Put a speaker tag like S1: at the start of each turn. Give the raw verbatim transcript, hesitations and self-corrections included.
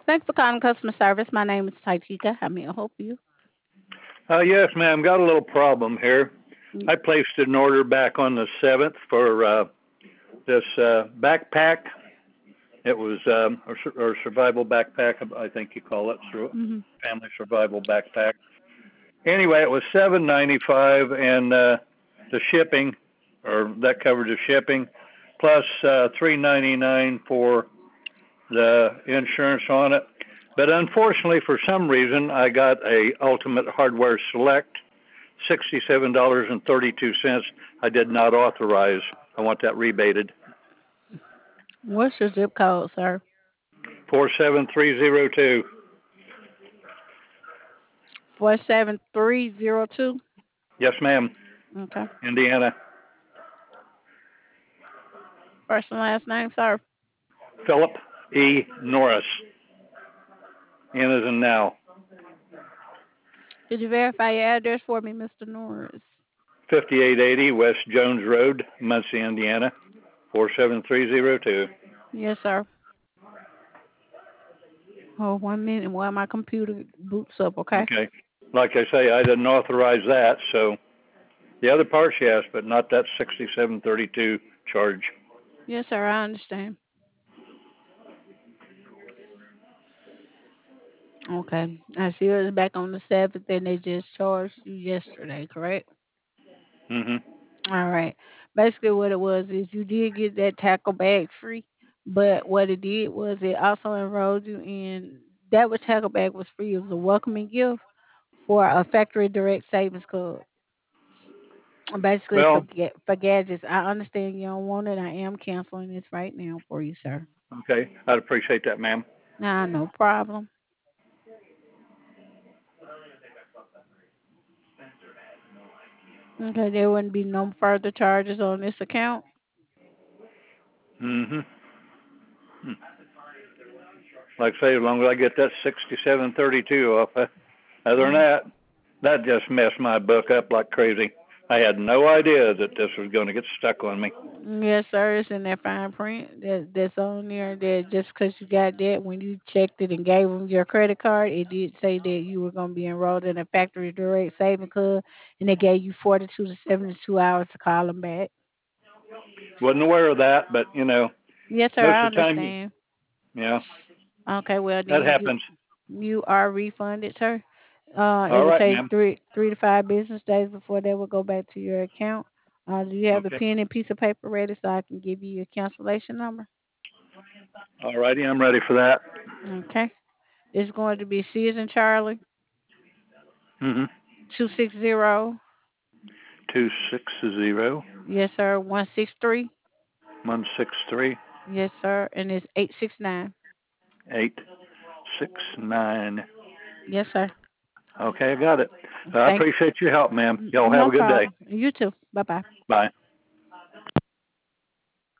S1: Thanks for calling customer service. My name is Taitika. How may I help you?
S2: Uh, yes, ma'am. Got a little problem here.
S1: Mm.
S2: I placed an order back on the seventh for uh, this uh, backpack. It was um, or, or survival backpack, I think you call it,
S1: Mm-hmm.
S2: family survival backpack. Anyway, it was seven ninety five, and uh, the shipping, or that covered the shipping, plus uh, three ninety nine for the insurance on it. But unfortunately, for some reason, I got a Ultimate Hardware Select, sixty-seven dollars and thirty-two cents. I did not authorize. I want that rebated.
S1: What's your zip code, sir?
S2: four seven three zero two.
S1: Four seven three zero two.
S2: Yes, ma'am.
S1: Okay.
S2: Indiana.
S1: First and last name, sir.
S2: Philip E. Norris. In as in now.
S1: Could you verify your address for me, Mister Norris?
S2: fifty-eight eighty West Jones Road, Muncie, Indiana. four seven three zero two.
S1: Yes, sir. Oh, one minute while my computer boots up, okay?
S2: Okay. Like I say, I didn't authorize that, so the other parts, yes, but not that sixty-seven thirty-two charge.
S1: Yes, sir, I understand. Okay. I see it was back on the seventh and they just charged you yesterday, correct?
S2: Mhm.
S1: All right. Basically, what it was is you did get that tackle bag free, but what it did was it also enrolled you in that was tackle bag was free. It was a welcoming gift for a factory direct savings club. Basically, for
S2: Well,
S1: ga- for gadgets. I understand you don't want it. I am canceling this right now for you, sir.
S2: okay. I'd appreciate that, ma'am.
S1: Nah, no problem. Okay, there wouldn't be no further charges on this account.
S2: Mhm. Hmm. Like I say, as long as I get that sixty-seven thirty-two off. Uh, other than
S1: Mm.
S2: that, that just messed my book up like crazy. I had no idea that this was going to get stuck on me.
S1: Yes, sir. It's in that fine print that that's on there. That just because you got that, when you checked it and gave them your credit card, it did say that you were going to be enrolled in a factory direct saving club, and they gave you forty-two to seventy-two hours to call them back.
S2: Wasn't aware of that, but you know,
S1: Yes, sir.
S2: most
S1: I
S2: of the time,
S1: understand.
S2: yeah,
S1: Okay, well
S2: that
S1: then you
S2: happens.
S1: you are refunded, sir. Uh, it
S2: All
S1: will
S2: right,
S1: take
S2: ma'am.
S1: three three to five business days before they will go back to your account. Uh, do you have a
S2: Okay.
S1: pen and piece of paper ready so I can give you your cancellation number?
S2: All righty, I'm ready for that.
S1: Okay. It's going to be C as in Charlie,
S2: Mhm.
S1: two six zero.
S2: Two six zero
S1: Yes, sir. One six three.
S2: one six three
S1: Yes, sir. And it's eight six nine.
S2: eight six nine.
S1: Yes, sir.
S2: Okay, I got it. I
S1: Thank.
S2: appreciate your help, ma'am. Y'all have
S1: No
S2: a good day.
S1: problem. You too. Bye bye.
S2: Bye.